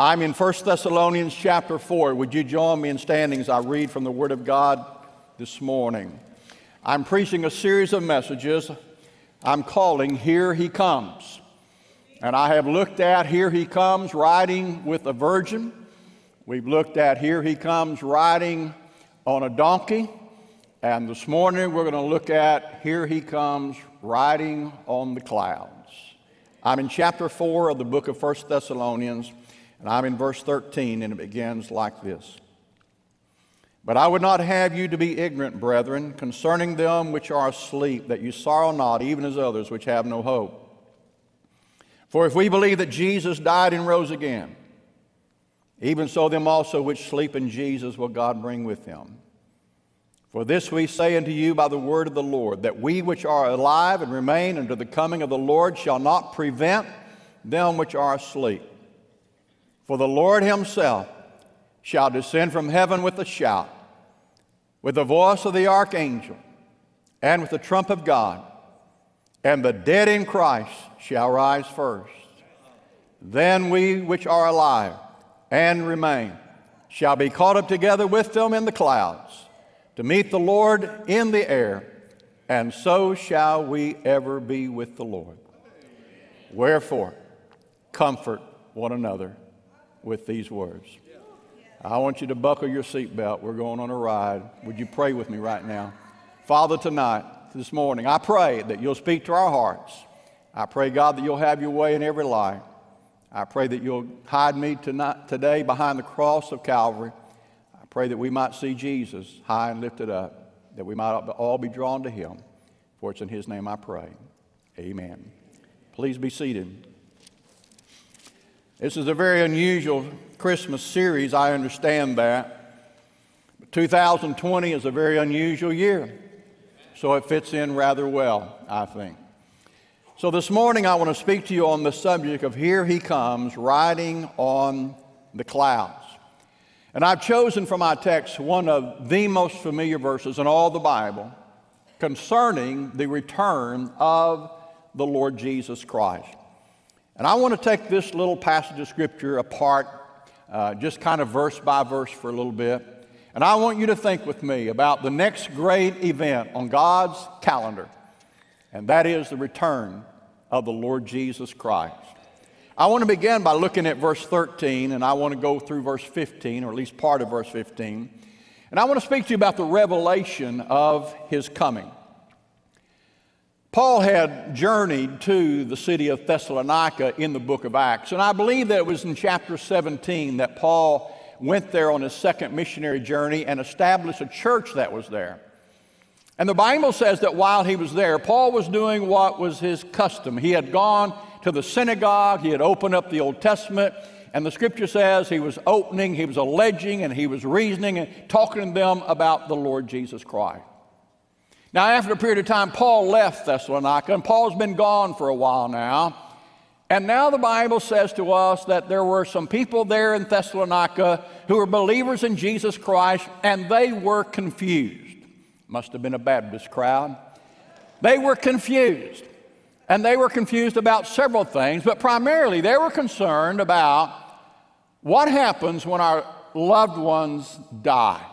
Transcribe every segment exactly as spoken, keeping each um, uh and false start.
I'm in First Thessalonians chapter four. Would you join me in standing as I read from the Word of God this morning? I'm preaching a series of messages I'm calling Here He Comes. And I have looked at Here He Comes riding with a virgin. We've looked at Here He Comes riding on a donkey. And this morning we're going to look at Here He Comes riding on the clouds. I'm in chapter four of the book of First Thessalonians. And I'm in verse thirteen, and it begins like this. But I would not have you to be ignorant, brethren, concerning them which are asleep, that you sorrow not, even as others which have no hope. For if we believe that Jesus died and rose again, even so them also which sleep in Jesus will God bring with him. For this we say unto you by the word of the Lord, that we which are alive and remain unto the coming of the Lord shall not prevent them which are asleep. For the Lord himself shall descend from heaven with a shout, with the voice of the archangel, and with the trump of God, and the dead in Christ shall rise first. Then we which are alive and remain shall be caught up together with them in the clouds, to meet the Lord in the air, and so shall we ever be with the Lord. Wherefore, comfort one another with these words. I want you to buckle your seatbelt. We're going on a ride. Would you pray with me right now? Father, tonight, this morning, I pray that you'll speak to our hearts. I pray, God, that you'll have your way in every life. I pray that you'll hide me tonight, today behind the cross of Calvary. I pray that we might see Jesus high and lifted up, that we might all be drawn to him. For it's in his name I pray. Amen. Please be seated. This is a very unusual Christmas series, I understand that. But two thousand twenty is a very unusual year, so it fits in rather well, I think. So this morning I want to speak to you on the subject of Here He Comes, riding on the clouds. And I've chosen for my text one of the most familiar verses in all the Bible concerning the return of the Lord Jesus Christ. And I want to take this little passage of Scripture apart, uh, just kind of verse by verse for a little bit. And I want you to think with me about the next great event on God's calendar, and that is the return of the Lord Jesus Christ. I want to begin by looking at verse thirteen, and I want to go through verse fifteen, or at least part of verse fifteen. And I want to speak to you about the revelation of his coming. Paul had journeyed to the city of Thessalonica in the book of Acts, and I believe that it was in chapter seventeen that Paul went there on his second missionary journey and established a church that was there. And the Bible says that while he was there, Paul was doing what was his custom. He had gone to the synagogue, he had opened up the Old Testament, and the Scripture says he was opening, he was alleging, and he was reasoning and talking to them about the Lord Jesus Christ. Now, after a period of time, Paul left Thessalonica, and Paul's been gone for a while now. And now the Bible says to us that there were some people there in Thessalonica who were believers in Jesus Christ, and they were confused. Must have been a Baptist crowd. They were confused. And they were confused about several things, but primarily they were concerned about what happens when our loved ones die.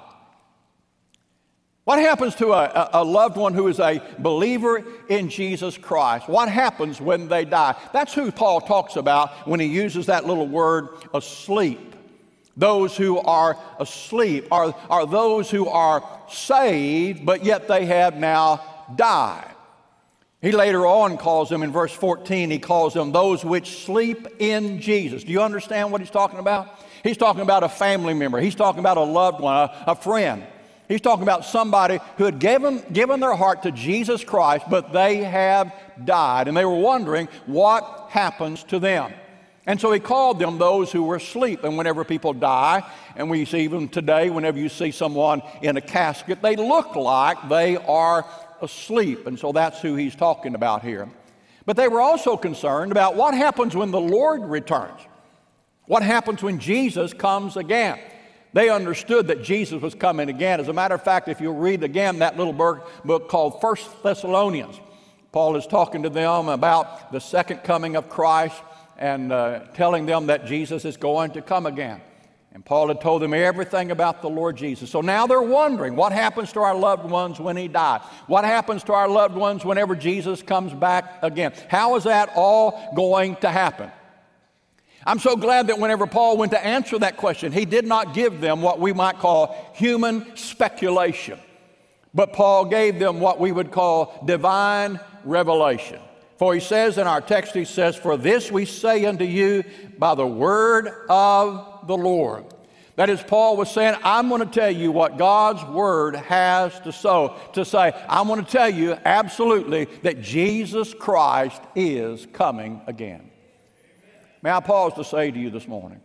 What happens to a, a loved one who is a believer in Jesus Christ? What happens when they die? That's who Paul talks about when he uses that little word, asleep. Those who are asleep are, are those who are saved, but yet they have now died. He later on calls them, in verse fourteen, he calls them those which sleep in Jesus. Do you understand what he's talking about? He's talking about a family member. He's talking about a loved one, a, a friend. He's talking about somebody who had given, given their heart to Jesus Christ, but they have died. And they were wondering what happens to them. And so he called them those who were asleep. And whenever people die, and we see even today, whenever you see someone in a casket, they look like they are asleep. And so that's who he's talking about here. But they were also concerned about what happens when the Lord returns. What happens when Jesus comes again? They understood that Jesus was coming again. As a matter of fact, if you'll read again that little book called First Thessalonians, Paul is talking to them about the second coming of Christ and uh, telling them that Jesus is going to come again. And Paul had told them everything about the Lord Jesus. So now they're wondering, what happens to our loved ones when he died? What happens to our loved ones whenever Jesus comes back again? How is that all going to happen? I'm so glad that whenever Paul went to answer that question, he did not give them what we might call human speculation, but Paul gave them what we would call divine revelation. For he says in our text, he says, "For this we say unto you by the word of the Lord." That is, Paul was saying, I'm going to tell you what God's word has to, so, to say. I'm going to tell you absolutely that Jesus Christ is coming again. May I pause to say to you this morning,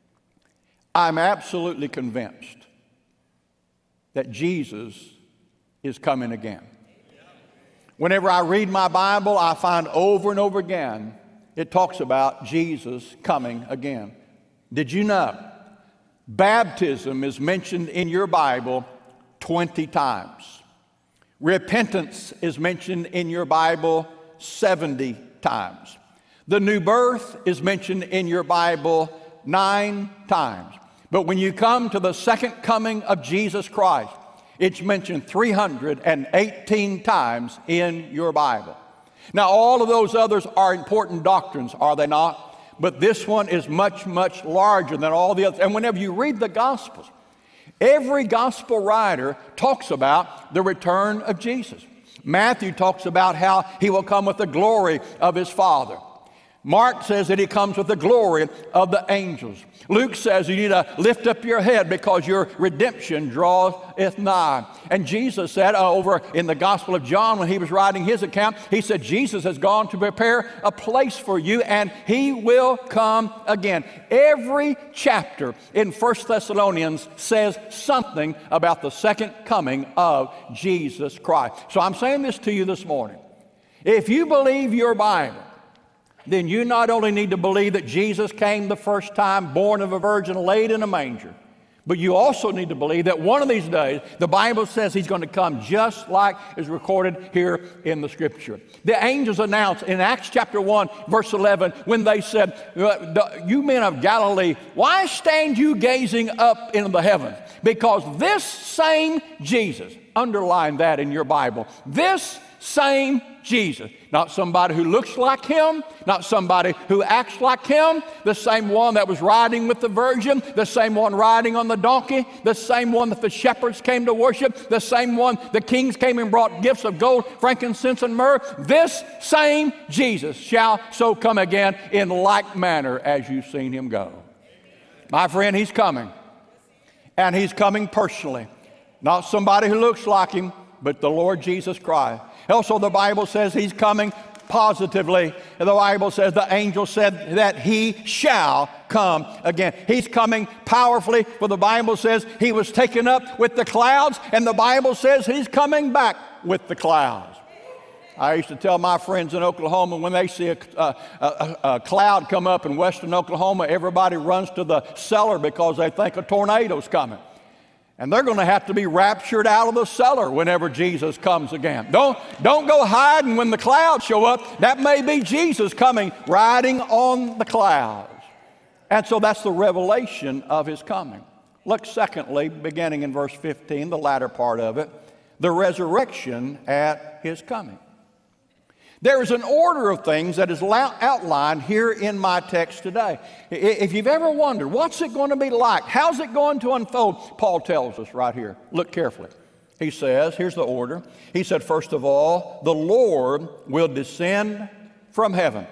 I'm absolutely convinced that Jesus is coming again. Whenever I read my Bible, I find over and over again it talks about Jesus coming again. Did you know baptism is mentioned in your Bible twenty times? Repentance is mentioned in your Bible seventy times. The new birth is mentioned in your Bible nine times. But when you come to the second coming of Jesus Christ, it's mentioned three hundred eighteen times in your Bible. Now, all of those others are important doctrines, are they not? But this one is much, much larger than all the others. And whenever you read the Gospels, every Gospel writer talks about the return of Jesus. Matthew talks about how he will come with the glory of his Father. Mark says that he comes with the glory of the angels. Luke says you need to lift up your head because your redemption draweth nigh. And Jesus said uh, over in the Gospel of John when he was writing his account, he said Jesus has gone to prepare a place for you and he will come again. Every chapter in First Thessalonians says something about the second coming of Jesus Christ. So I'm saying this to you this morning. If you believe your Bible, then you not only need to believe that Jesus came the first time, born of a virgin, laid in a manger, but you also need to believe that one of these days, the Bible says he's going to come just like is recorded here in the Scripture. The angels announced in Acts chapter one, verse eleven, when they said, "You men of Galilee, why stand you gazing up into the heavens? Because this same Jesus," underline that in your Bible, this same Jesus, not somebody who looks like him, not somebody who acts like him, the same one that was riding with the virgin, the same one riding on the donkey, the same one that the shepherds came to worship, the same one the kings came and brought gifts of gold, frankincense, and myrrh. This same Jesus shall so come again in like manner as you've seen him go. My friend, he's coming. And he's coming personally. Not somebody who looks like him, but the Lord Jesus Christ. Also, the Bible says he's coming positively. The Bible says the angel said that he shall come again. He's coming powerfully, for the Bible says he was taken up with the clouds, and the Bible says he's coming back with the clouds. I used to tell my friends in Oklahoma, when they see a, a, a, a cloud come up in western Oklahoma, everybody runs to the cellar because they think a tornado's coming. And they're going to have to be raptured out of the cellar whenever Jesus comes again. Don't, don't go hiding when the clouds show up. That may be Jesus coming riding on the clouds. And so that's the revelation of his coming. Look, secondly, beginning in verse fifteen, the latter part of it, the resurrection at his coming. There is an order of things that is outlined here in my text today. If you've ever wondered, what's it going to be like? How's it going to unfold? Paul tells us right here. Look carefully. He says, here's the order. He said, first of all, the Lord will descend from heaven.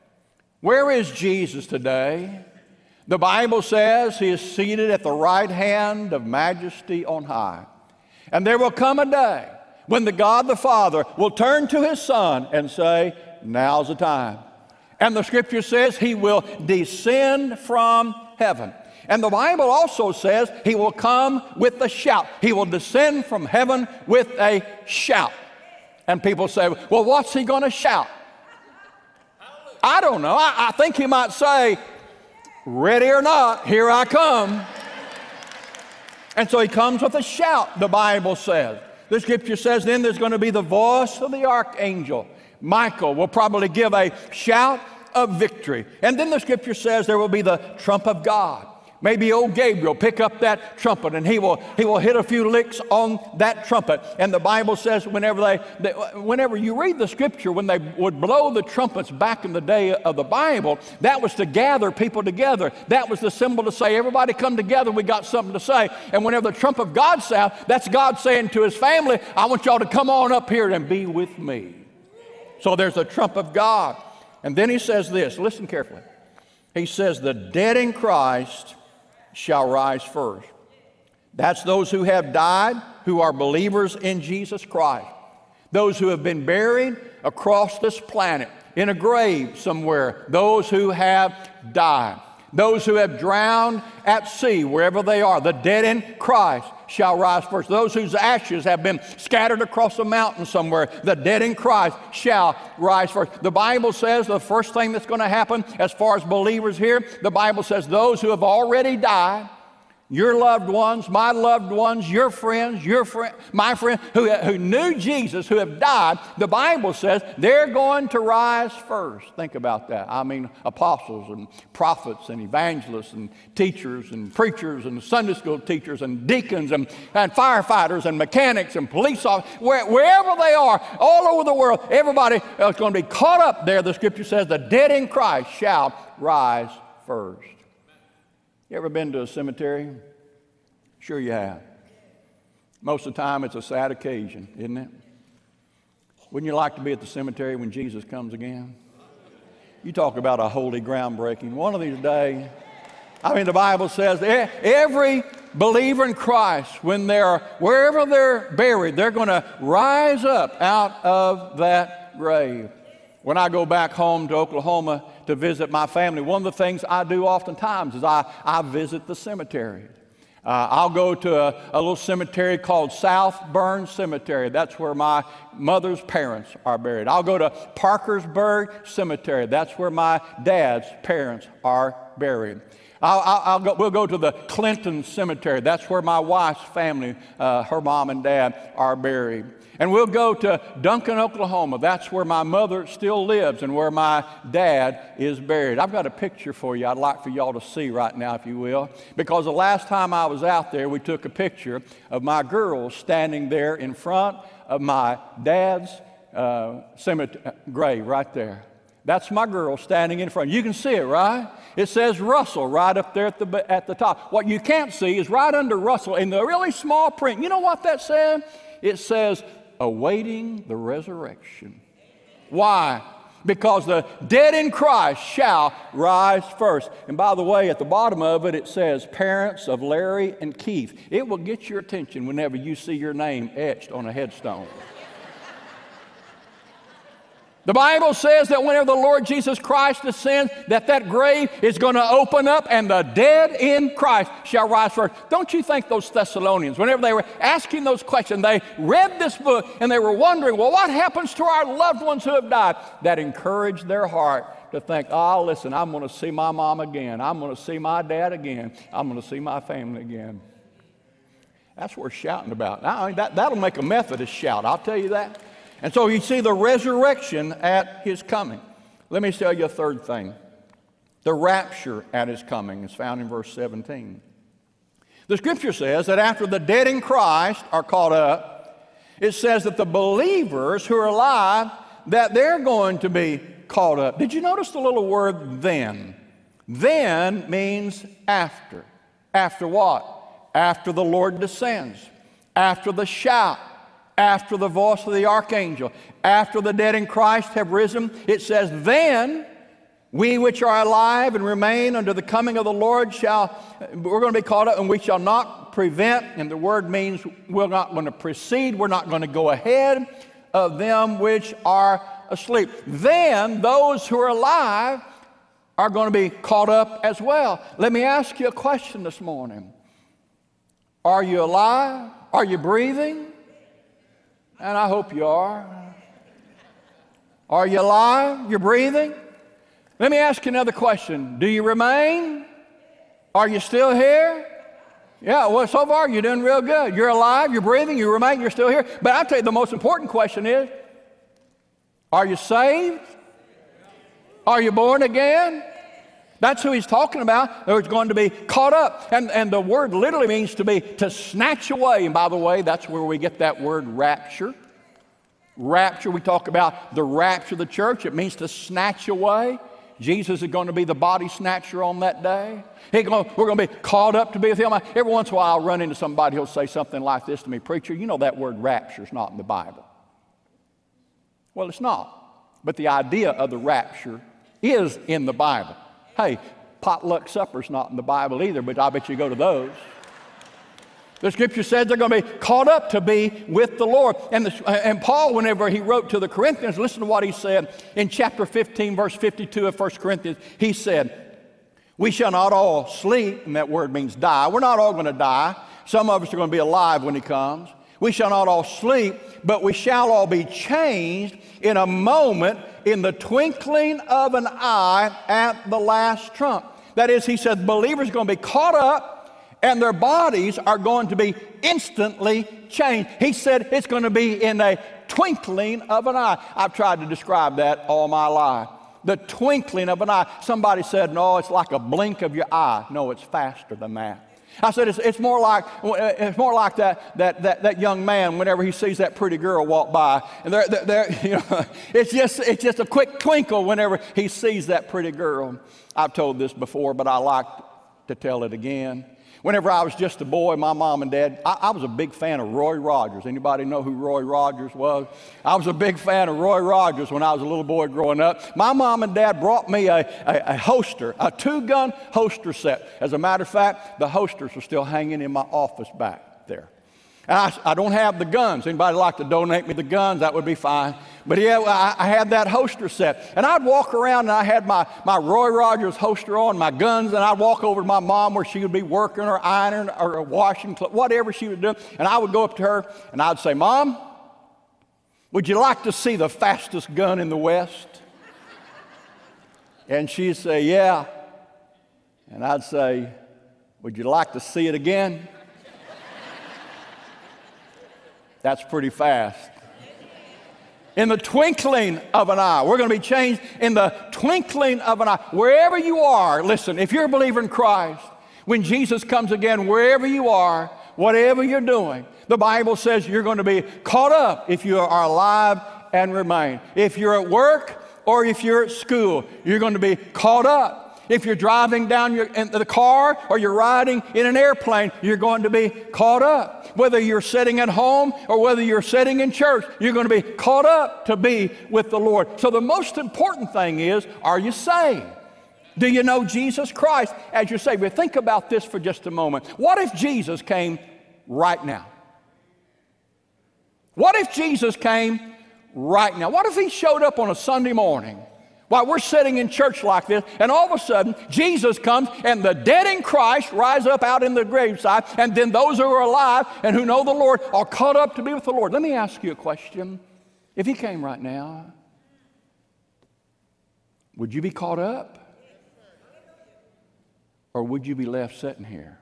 Where is Jesus today? The Bible says he is seated at the right hand of majesty on high. And there will come a day when the God the Father will turn to his Son and say, now's the time. And the Scripture says he will descend from heaven. And the Bible also says he will come with a shout. He will descend from heaven with a shout. And people say, well, what's he going to shout? I don't know. I, I think he might say, ready or not, here I come. And so he comes with a shout, the Bible says. The Scripture says then there's going to be the voice of the archangel. Michael will probably give a shout, of victory. And then the scripture says there will be the trump of God. Maybe old Gabriel pick up that trumpet and he will he will hit a few licks on that trumpet. And the Bible says whenever they, they whenever you read the scripture, when they would blow the trumpets back in the day of the Bible, that was to gather people together. That was the symbol to say, everybody come together, we got something to say. And whenever the trump of God sounds, that's God saying to his family, I want y'all to come on up here and be with me. So there's the trump of God. And then he says this, listen carefully. He says, the dead in Christ shall rise first. That's those who have died, who are believers in Jesus Christ. Those who have been buried across this planet, in a grave somewhere. Those who have died. Those who have drowned at sea, wherever they are. The dead in Christ shall rise first. Those whose ashes have been scattered across a mountain somewhere, the dead in Christ shall rise first. The Bible says the first thing that's going to happen as far as believers here, the Bible says those who have already died, your loved ones, my loved ones, your friends, your friend, my friend, who, who knew Jesus, who have died, the Bible says they're going to rise first. Think about that. I mean, apostles and prophets and evangelists and teachers and preachers and Sunday school teachers and deacons and, and firefighters and mechanics and police officers, where, wherever they are, all over the world, everybody is going to be caught up there. The scripture says the dead in Christ shall rise first. You ever been to a cemetery? Sure you have. Most of the time it's a sad occasion, isn't it? Wouldn't you like to be at the cemetery when Jesus comes again? You talk about a holy groundbreaking. One of these days, I mean, the Bible says every believer in Christ, when they're, wherever they're buried, they're going to rise up out of that grave. When I go back home to Oklahoma to visit my family, one of the things I do oftentimes is I, I visit the cemetery. Uh, I'll go to a, a little cemetery called South Burns Cemetery. That's where my mother's parents are buried. I'll go to Parkersburg Cemetery. That's where my dad's parents are buried. I'll, I'll, I'll go, we'll go to the Clinton Cemetery. That's where my wife's family, uh, her mom and dad, are buried. And we'll go to Duncan, Oklahoma. That's where my mother still lives and where my dad is buried. I've got a picture for you I'd like for y'all to see right now, if you will. Because the last time I was out there, we took a picture of my girls standing there in front of my dad's uh, cemetery grave right there. That's my girl standing in front. You can see it, right? It says Russell right up there at the, at the top. What you can't see is right under Russell in the really small print. You know what that says? It says, awaiting the resurrection. Why? Because the dead in Christ shall rise first. And by the way, at the bottom of it, it says, parents of Larry and Keith. It will get your attention whenever you see your name etched on a headstone. The Bible says that whenever the Lord Jesus Christ descends, that that grave is going to open up and the dead in Christ shall rise first. Don't you think those Thessalonians, whenever they were asking those questions, they read this book and they were wondering, well, what happens to our loved ones who have died? That encouraged their heart to think, oh, listen, I'm going to see my mom again. I'm going to see my dad again. I'm going to see my family again. That's what we're shouting about. I mean, that, that'll make a Methodist shout, I'll tell you that. And so you see the resurrection at his coming. Let me tell you a third thing. The rapture at his coming is found in verse seventeen. The scripture says that after the dead in Christ are caught up, it says that the believers who are alive, that they're going to be caught up. Did you notice the little word then? Then means after. After what? After the Lord descends. After the shout. After the voice of the archangel, after the dead in Christ have risen, it says, then we which are alive and remain unto the coming of the Lord shall, we're going to be caught up, and we shall not prevent, and the word means we're not going to precede, we're not going to go ahead of them which are asleep. Then those who are alive are going to be caught up as well. Let me ask you a question this morning. Are you alive? Are you breathing? And I hope you are. Are you alive? You're breathing? Let me ask you another question. Do you remain? Are you still here? Yeah, well, so far you're doing real good. You're alive, you're breathing, you remain, you're still here. But I'll tell you the most important question is, are you saved? Are you born again? That's who he's talking about. They're going to be caught up. And, and the word literally means to be, to snatch away. And by the way, that's where we get that word rapture. Rapture, we talk about the rapture of the church. It means to snatch away. Jesus is going to be the body snatcher on that day. He going, we're going to be caught up to be with him. Every once in a while I'll run into somebody who'll say something like this to me, "Preacher, you know that word rapture is not in the Bible." Well, it's not. But the idea of the rapture is in the Bible. Hey, potluck supper's not in the Bible either, but I bet you go to those. The scripture says they're going to be caught up to be with the Lord. And, the, and Paul, whenever he wrote to the Corinthians, listen to what he said in chapter fifteen, verse fifty-two of First Corinthians. He said, "We shall not all sleep," and that word means die. We're not all going to die. Some of us are going to be alive when he comes. "We shall not all sleep, but we shall all be changed in a moment, in the twinkling of an eye, at the last trump." That is, he said, believers are going to be caught up, and their bodies are going to be instantly changed. He said it's going to be in a twinkling of an eye. I've tried to describe that all my life. The twinkling of an eye. Somebody said, "No, it's like a blink of your eye." No, it's faster than that. I said, it's, it's more like it's more like that, that that that young man whenever he sees that pretty girl walk by, and they're, they're, they're, you know, it's just it's just a quick twinkle whenever he sees that pretty girl. I've told this before, but I like to tell it again. Whenever I was just a boy, my mom and dad, I, I was a big fan of Roy Rogers. Anybody know who Roy Rogers was? I was a big fan of Roy Rogers when I was a little boy growing up. My mom and dad brought me a, a, a holster, a two-gun holster set. As a matter of fact, the holsters are still hanging in my office back there. And I, I don't have the guns. Anybody like to donate me the guns? That would be fine. But yeah, I, I had that holster set. And I'd walk around and I had my, my Roy Rogers holster on, my guns, and I'd walk over to my mom where she would be working or ironing or washing, whatever she would do. And I would go up to her and I'd say, "Mom, would you like to see the fastest gun in the West?" And she'd say, "Yeah." And I'd say, "Would you like to see it again?" That's pretty fast. In the twinkling of an eye. We're going to be changed in the twinkling of an eye. Wherever you are, listen, if you're a believer in Christ, when Jesus comes again, wherever you are, whatever you're doing, the Bible says you're going to be caught up if you are alive and remain. If you're at work or if you're at school, you're going to be caught up. If you're driving down your, in the car or you're riding in an airplane, you're going to be caught up. Whether you're sitting at home or whether you're sitting in church, you're going to be caught up to be with the Lord. So the most important thing is, are you saved? Do you know Jesus Christ as your Savior? Think about this for just a moment. What if Jesus came right now? What if Jesus came right now? What if he showed up on a Sunday morning while we're sitting in church like this, and all of a sudden, Jesus comes, and the dead in Christ rise up out in the graveside, and then those who are alive and who know the Lord are caught up to be with the Lord. Let me ask you a question. If he came right now, would you be caught up? Or would you be left sitting here?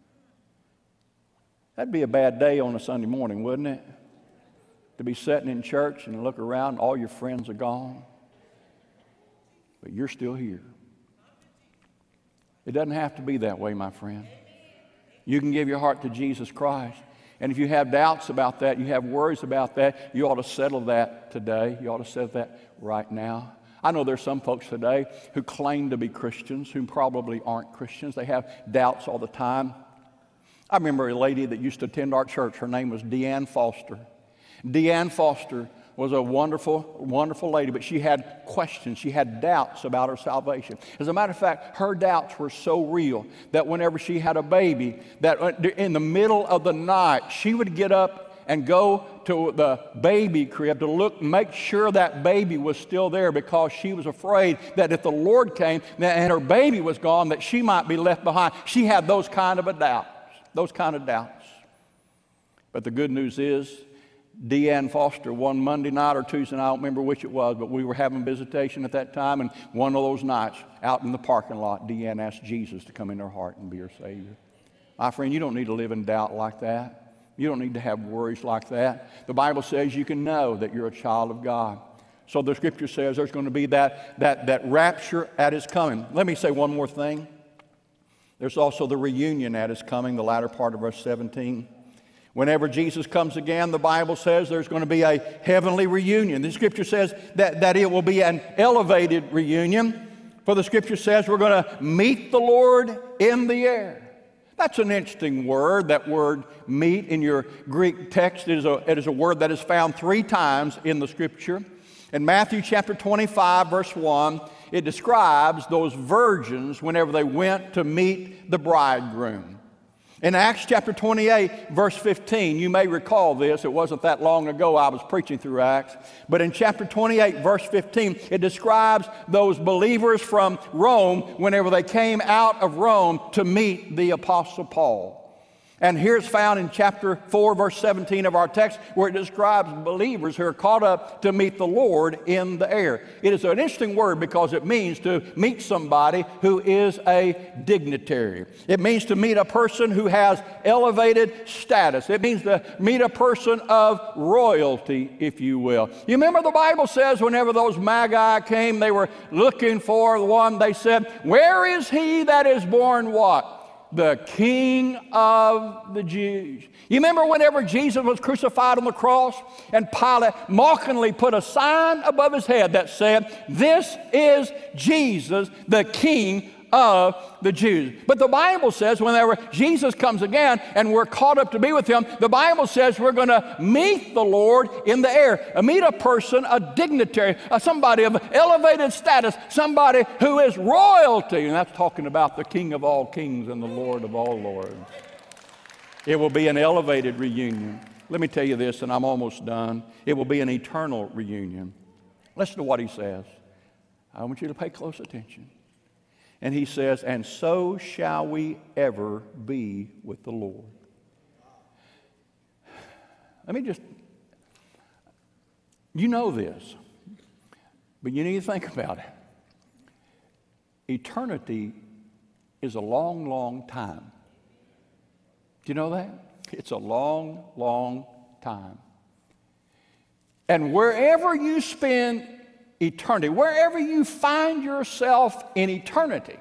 That'd be a bad day on a Sunday morning, wouldn't it? To be sitting in church and look around, all your friends are gone. But you're still here. It doesn't have to be that way, my friend. You can give your heart to Jesus Christ. And if you have doubts about that, you have worries about that, you ought to settle that today. You ought to settle that right now. I know there's some folks today who claim to be Christians who probably aren't Christians. They have doubts all the time. I remember a lady that used to attend our church. Her name was Deanne Foster. Deanne Foster was a wonderful, wonderful lady, but she had questions. She had doubts about her salvation. As a matter of fact, her doubts were so real that whenever she had a baby, that in the middle of the night, she would get up and go to the baby crib to look, make sure that baby was still there, because she was afraid that if the Lord came and her baby was gone, that she might be left behind. She had those kind of a doubts, those kind of doubts. But the good news is, Deanne Foster, one Monday night or Tuesday night, I don't remember which it was, but we were having visitation at that time, and one of those nights, out in the parking lot, Deanne asked Jesus to come in her heart and be her Savior. My friend, you don't need to live in doubt like that. You don't need to have worries like that. The Bible says you can know that you're a child of God So the Scripture says there's going to be that, that, that rapture at His coming. Let me say one more thing. There's also the reunion at His coming, the latter part of verse seventeen. Whenever Jesus comes again, the Bible says there's going to be a heavenly reunion. The Scripture says that, that it will be an elevated reunion. For the Scripture says we're going to meet the Lord in the air. That's an interesting word. That word meet in your Greek text is a, it is a word that is found three times in the Scripture. In Matthew chapter twenty-five, verse one, it describes those virgins whenever they went to meet the bridegroom. In Acts chapter twenty-eight, verse fifteen, you may recall this. It wasn't that long ago I was preaching through Acts. But in chapter twenty-eight, verse fifteen, it describes those believers from Rome whenever they came out of Rome to meet the Apostle Paul. And here's found in chapter four, verse seventeen of our text, where it describes believers who are caught up to meet the Lord in the air. It is an interesting word because it means to meet somebody who is a dignitary. It means to meet a person who has elevated status. It means to meet a person of royalty, if you will. You remember the Bible says whenever those magi came, they were looking for the one, they said, "Where is he that is born what? The King of the Jews." You remember whenever Jesus was crucified on the cross and Pilate mockingly put a sign above his head that said, "This is Jesus, the King of the Jews." But the Bible says whenever Jesus comes again and we're caught up to be with Him, the Bible says we're going to meet the Lord in the air. Uh, meet a person, a dignitary, uh, somebody of elevated status, somebody who is royalty. And that's talking about the King of all kings and the Lord of all lords. It will be an elevated reunion. Let me tell you this, and I'm almost done. It will be an eternal reunion. Listen to what He says. I want you to pay close attention. And He says, "And so shall we ever be with the Lord." Let me just, you know this, but you need to think about it. Eternity is a long, long time. Do you know that? It's a long, long time. And wherever you spend eternity, wherever you find yourself in eternity,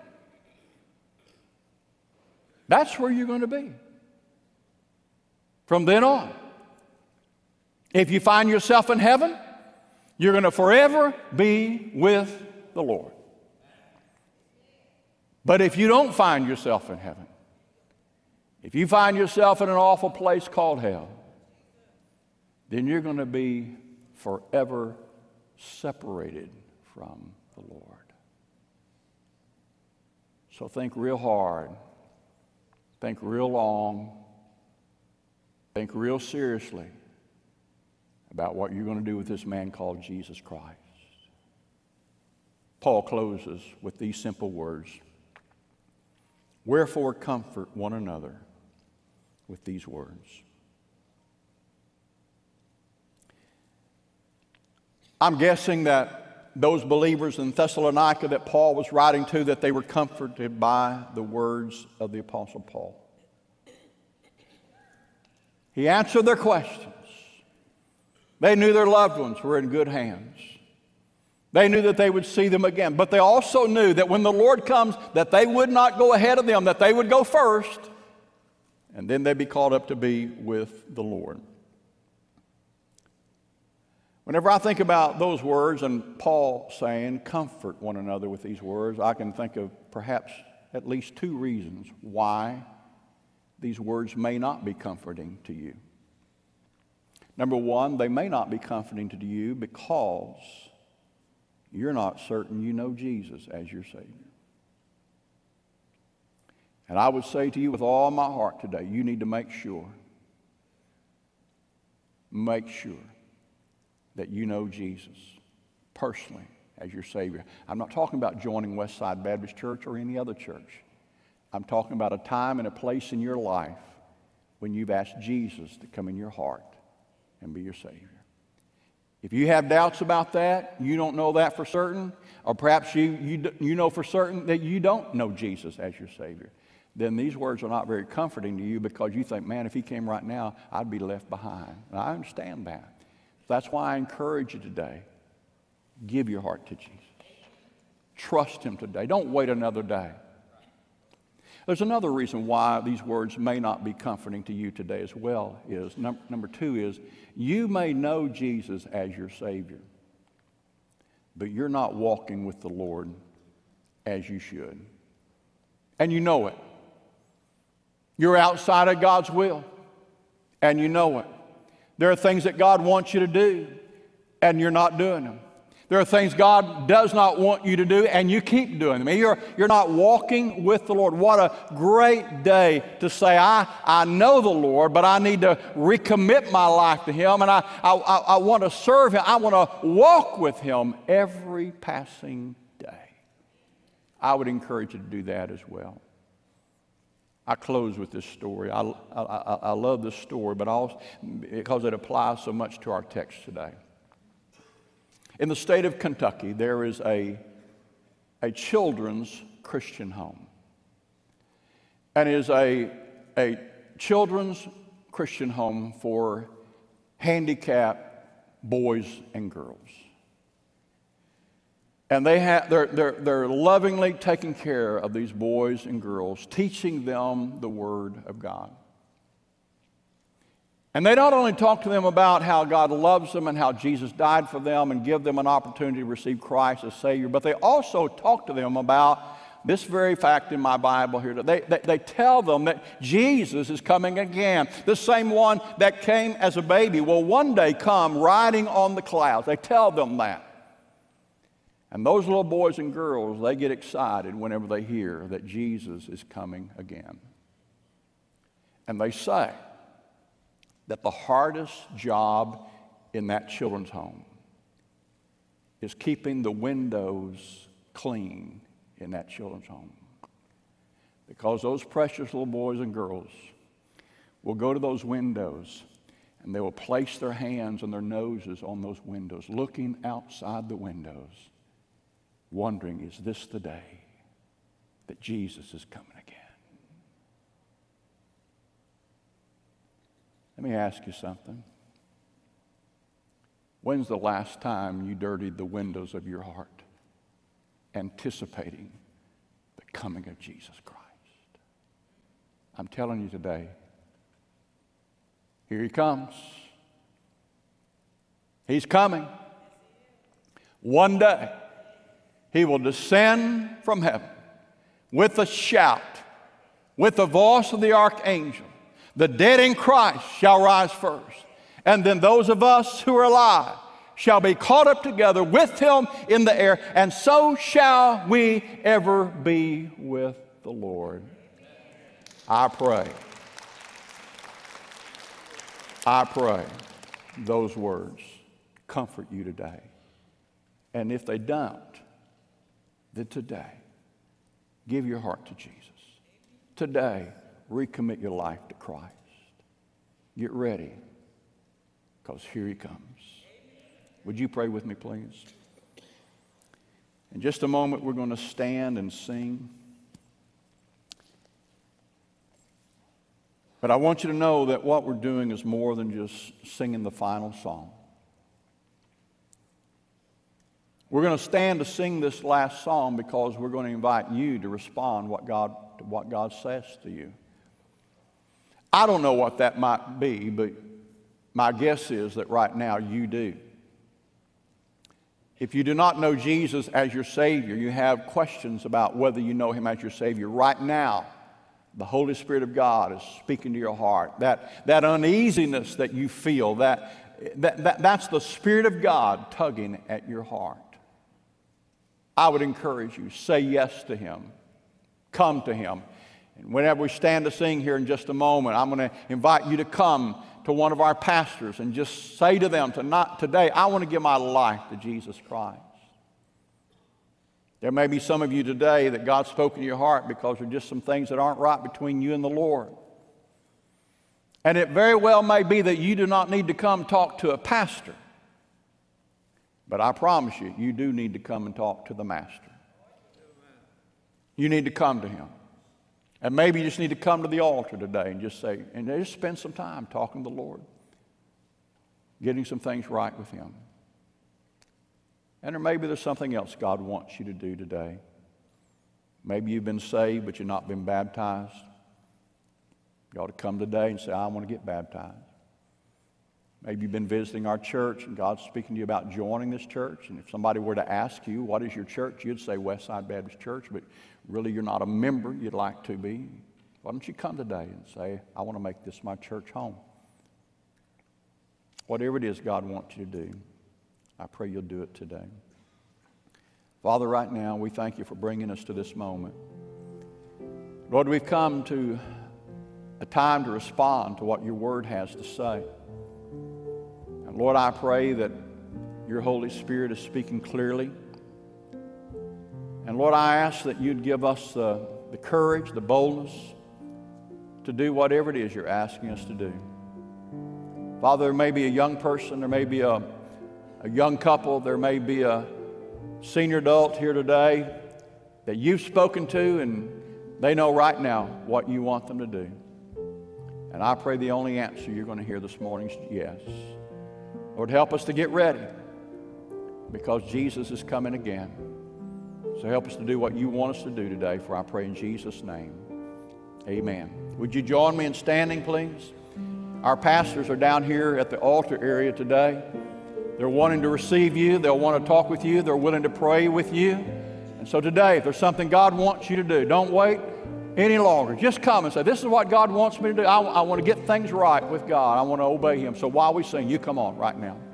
that's where you're going to be from then on. If you find yourself in heaven, you're going to forever be with the Lord. But if you don't find yourself in heaven, if you find yourself in an awful place called hell, then you're going to be forever separated from the Lord. So think real hard, think real long, think real seriously about what you're going to do with this man called Jesus Christ. Paul closes with these simple words: "Wherefore comfort one another with these words." I'm guessing that those believers in Thessalonica that Paul was writing to, that they were comforted by the words of the Apostle Paul. He answered their questions. They knew their loved ones were in good hands. They knew that they would see them again. But they also knew that when the Lord comes, that they would not go ahead of them, that they would go first, and then they'd be called up to be with the Lord. Whenever I think about those words and Paul saying, "Comfort one another with these words," I can think of perhaps at least two reasons why these words may not be comforting to you. Number one, they may not be comforting to you because you're not certain you know Jesus as your Savior. And I would say to you with all my heart today, you need to make sure, make sure that you know Jesus personally as your Savior. I'm not talking about joining Westside Baptist Church or any other church. I'm talking about a time and a place in your life when you've asked Jesus to come in your heart and be your Savior. If you have doubts about that, you don't know that for certain, or perhaps you, you, you know for certain that you don't know Jesus as your Savior, then these words are not very comforting to you because you think, man, if He came right now, I'd be left behind. And I understand that. That's why I encourage you today Give your heart to Jesus. Trust Him today. Don't wait another day. There's another reason why these words may not be comforting to you today as well. Is num- number two is you may know Jesus as your Savior, but you're not walking with the Lord as you should. And you know it. You're outside of God's will, and you know it. There are things that God wants you to do, and you're not doing them. There are things God does not want you to do, and you keep doing them. You're, you're not walking with the Lord. What a great day to say, I, I know the Lord, but I need to recommit my life to Him, and I, I, I want to serve Him. I want to walk with Him every passing day. I would encourage you to do that as well. I close with this story. I, I, I love this story, but also because it applies so much to our text today. In the state of Kentucky, there is a, a children's Christian home. And it is a, a children's Christian home for handicapped boys and girls. And they have, they're, they're, they're lovingly taking care of these boys and girls, teaching them the Word of God. And they not only talk to them about how God loves them and how Jesus died for them and give them an opportunity to receive Christ as Savior, but they also talk to them about this very fact in my Bible here. They, they, they tell them that Jesus is coming again. The same one that came as a baby will one day come riding on the clouds. They tell them that. And those little boys and girls, they get excited whenever they hear that Jesus is coming again. And they say that the hardest job in that children's home is keeping the windows clean in that children's home. Because those precious little boys and girls will go to those windows and they will place their hands and their noses on those windows, looking outside the windows, wondering, is this the day that Jesus is coming again? Let me ask you something. When's the last time you dirtied the windows of your heart, anticipating the coming of Jesus Christ? I'm telling you today, here He comes. He's coming. One day, He will descend from heaven with a shout, with the voice of the archangel. The dead in Christ shall rise first, and then those of us who are alive shall be caught up together with Him in the air, and so shall we ever be with the Lord. I pray, I pray those words comfort you today. And if they don't, then today, give your heart to Jesus. Today, recommit your life to Christ. Get ready, because here He comes. Would you pray with me, please? In just a moment, we're going to stand and sing. But I want you to know that what we're doing is more than just singing the final song. We're going to stand to sing this last song because we're going to invite you to respond what God, to what God says to you. I don't know what that might be, but my guess is that right now you do. If you do not know Jesus as your Savior, you have questions about whether you know Him as your Savior. Right now, the Holy Spirit of God is speaking to your heart. That, that uneasiness that you feel, that, that, that, that's the Spirit of God tugging at your heart. I would encourage you, say yes to Him. Come to Him. And whenever we stand to sing here in just a moment, I'm going to invite you to come to one of our pastors and just say to them, tonight, today, I want to give my life to Jesus Christ. There may be some of you today that God's spoken to your heart because there are just some things that aren't right between you and the Lord. And it very well may be that you do not need to come talk to a pastor. But I promise you, you do need to come and talk to the Master. You need to come to Him. And maybe you just need to come to the altar today and just say, and just spend some time talking to the Lord, getting some things right with Him. And or maybe there's something else God wants you to do today. Maybe you've been saved, but you've not been baptized. You ought to come today and say, I want to get baptized. Maybe you've been visiting our church and God's speaking to you about joining this church. And if somebody were to ask you, what is your church? You'd say Westside Baptist Church, but really you're not a member. You'd like to be. Why don't you come today and say, I want to make this my church home. Whatever it is God wants you to do, I pray you'll do it today. Father, right now, we thank you for bringing us to this moment. Lord, we've come to a time to respond to what your word has to say. And Lord, I pray that your Holy Spirit is speaking clearly. And Lord, I ask that you'd give us the, the courage, the boldness to do whatever it is you're asking us to do. Father, there may be a young person, there may be a, a young couple, there may be a senior adult here today that you've spoken to, and they know right now what you want them to do. And I pray the only answer you're going to hear this morning is yes. Lord, help us to get ready, because Jesus is coming again. So help us to do what you want us to do today, for I pray in Jesus' name. Amen. Would you join me in standing, please? Our pastors are down here at the altar area today. They're wanting to receive you. They'll want to talk with you. They're willing to pray with you. And so today, if there's something God wants you to do, don't wait any longer. Just come and say, this is what God wants me to do. I, I want to get things right with God. I want to obey him. So while we sing, you come on right now.